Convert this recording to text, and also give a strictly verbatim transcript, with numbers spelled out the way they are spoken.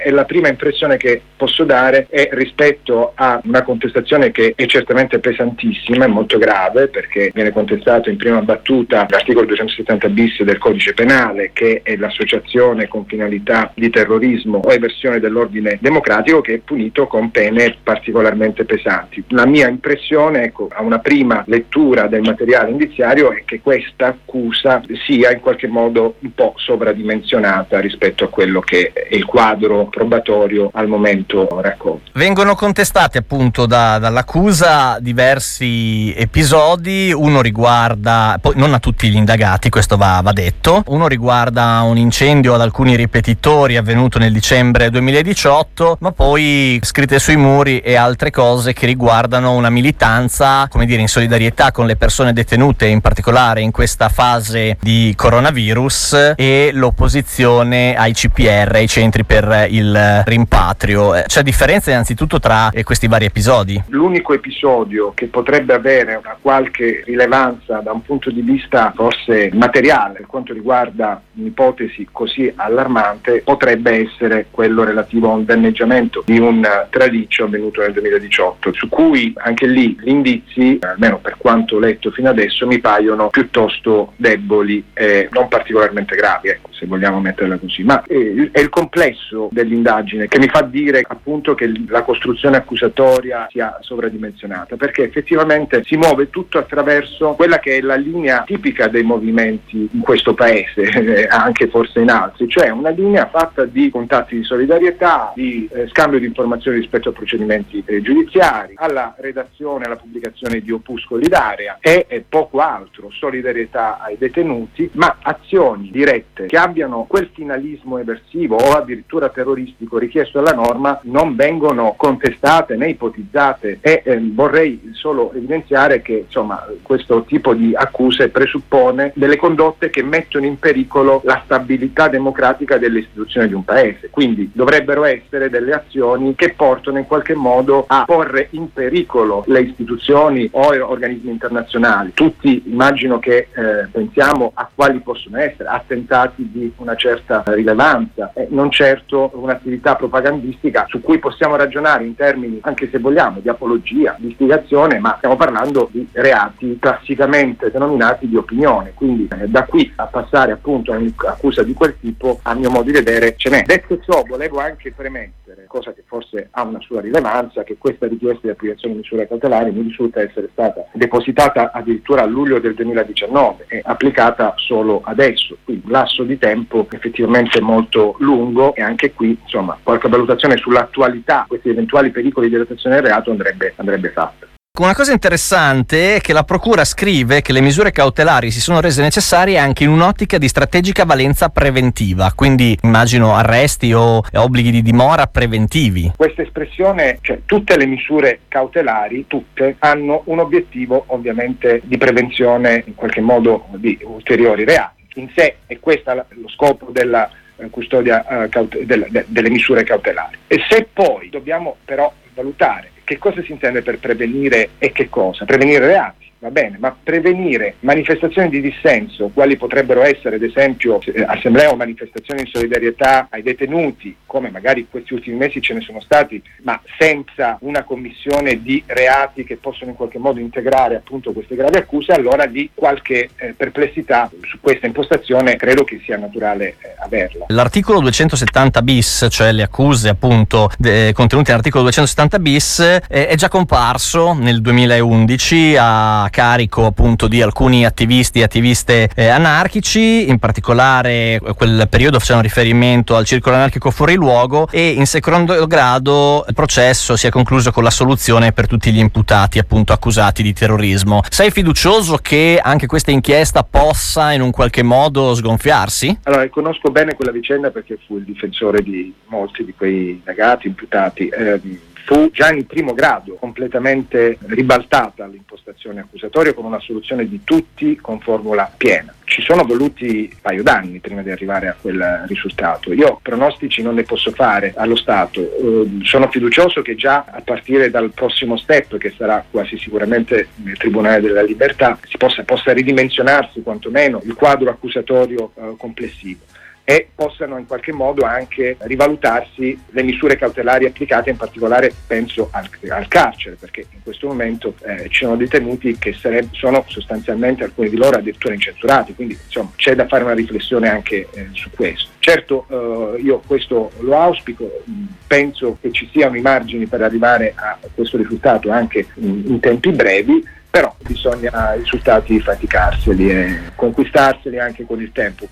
E la prima impressione che posso dare è rispetto a una contestazione che è certamente pesantissima e molto grave, perché viene contestato in prima battuta l'articolo duecentosettanta bis del codice penale, che è l'associazione con finalità di terrorismo o eversione dell'ordine democratico, che è punito con pene particolarmente pesanti. La mia impressione, ecco, a una prima lettura del materiale indiziario, è che questa accusa sia in qualche modo un po' sovradimensionata rispetto a quello che è il quadro probatorio al momento raccolto. Vengono contestati appunto da, dall'accusa diversi episodi. Uno riguarda, poi non a tutti gli indagati, questo va, va detto, uno riguarda un incendio ad alcuni ripetitori avvenuto nel dicembre duemiladiciotto, ma poi scritte sui muri e altre cose che riguardano una militanza, come dire, in solidarietà con le persone detenute, in particolare in questa fase di coronavirus, e l'opposizione ai C P R, ai centri per il rimpatrio. C'è differenza innanzitutto tra questi vari episodi? L'unico episodio che potrebbe avere una qualche rilevanza da un punto di vista forse materiale per quanto riguarda un'ipotesi così allarmante potrebbe essere quello relativo a un danneggiamento di un traliccio avvenuto nel duemiladiciotto, su cui anche lì gli indizi, almeno per quanto letto fino adesso, mi paiono piuttosto deboli e non particolarmente gravi, ecco, se vogliamo metterla così. Ma è il complesso dell'indagine che mi fa dire appunto che la costruzione accusatoria sia sovradimensionata, perché effettivamente si muove tutto attraverso quella che è la linea tipica dei movimenti in questo paese, anche forse in altri, cioè una linea fatta di contatti di solidarietà, di eh, scambio di informazioni rispetto a procedimenti eh, giudiziari, alla redazione, alla pubblicazione di opuscoli d'area e, e poco altro, solidarietà ai detenuti, ma azioni dirette che abbiano quel finalismo eversivo o addirittura terroristico richiesto dalla norma non vengono contestate né ipotizzate, e eh, vorrei solo evidenziare che insomma questo tipo di accuse presuppone delle condotte che mettono in pericolo la stabilità democratica delle istituzioni di un paese, quindi dovrebbero essere delle azioni che portano in qualche modo a porre in pericolo le istituzioni o organismi internazionali. Tutti immagino che eh, pensiamo a quali possono essere attentati di una certa rilevanza, e non certo un'attività propagandistica su cui possiamo ragionare in termini, anche se vogliamo, di apologia, di istigazione, ma stiamo parlando di reati classicamente denominati di opinione, quindi eh, da qui a passare appunto a un'accusa di quel tipo, a mio modo di vedere, ce n'è. Detto ciò, volevo anche premettere, cosa che forse ha una sua rilevanza, che questa richiesta di applicazione di misure cautelari mi risulta essere stata depositata addirittura a luglio del duemiladiciannove e applicata solo adesso, quindi un lasso di tempo effettivamente molto lungo, e anche qui insomma qualche valutazione sull'attualità, questi eventuali pericoli di realizzazione del reato andrebbe, andrebbe fatta. Una cosa interessante è che la Procura scrive che le misure cautelari si sono rese necessarie anche in un'ottica di strategica valenza preventiva, quindi immagino arresti o obblighi di dimora preventivi. Questa espressione, cioè tutte le misure cautelari, tutte, hanno un obiettivo ovviamente di prevenzione in qualche modo di ulteriori reati. In sé è questo lo scopo della eh, custodia eh, caute- delle, de- delle misure cautelari. E se poi dobbiamo però valutare che cosa si intende per prevenire e che cosa? Prevenire reati, va bene, ma prevenire manifestazioni di dissenso, quali potrebbero essere ad esempio eh, assemblee o manifestazioni di solidarietà ai detenuti, come magari questi ultimi mesi ce ne sono stati, ma senza una commissione di reati che possono in qualche modo integrare appunto queste gravi accuse, allora lì qualche eh, perplessità su questa impostazione credo che sia naturale eh, averla. L'articolo duecentosettanta bis, cioè le accuse appunto de- contenute nell'articolo duecentosettanta bis, eh, è già comparso nel duemilaundici a carico appunto di alcuni attivisti e attiviste eh, anarchici. In particolare quel periodo facevano riferimento al circolo anarchico fuori luogo, e in secondo grado il processo si è concluso con l'assoluzione per tutti gli imputati appunto accusati di terrorismo. Sei fiducioso che anche questa inchiesta possa in un qualche modo sgonfiarsi? Allora, conosco bene quella vicenda perché fu il difensore di molti di quei indagati, imputati. Eh, fu già in primo grado completamente ribaltata l'impostazione accusatoria con una soluzione di tutti con formula piena. Ci sono voluti un paio d'anni prima di arrivare a quel risultato. Io pronostici non ne posso fare allo Stato. Eh, sono fiducioso che già a partire dal prossimo step, che sarà quasi sicuramente nel Tribunale della Libertà, si possa, possa ridimensionarsi quantomeno il quadro accusatorio eh, complessivo. e possano in qualche modo anche rivalutarsi le misure cautelari applicate, in particolare penso al, al carcere, perché in questo momento eh, ci sono detenuti che sareb- sono sostanzialmente, alcuni di loro addirittura incensurati, quindi insomma c'è da fare una riflessione anche eh, su questo. Certo eh, io questo lo auspico, penso che ci siano i margini per arrivare a questo risultato anche in, in tempi brevi, però bisogna i risultati faticarseli e conquistarseli anche con il tempo.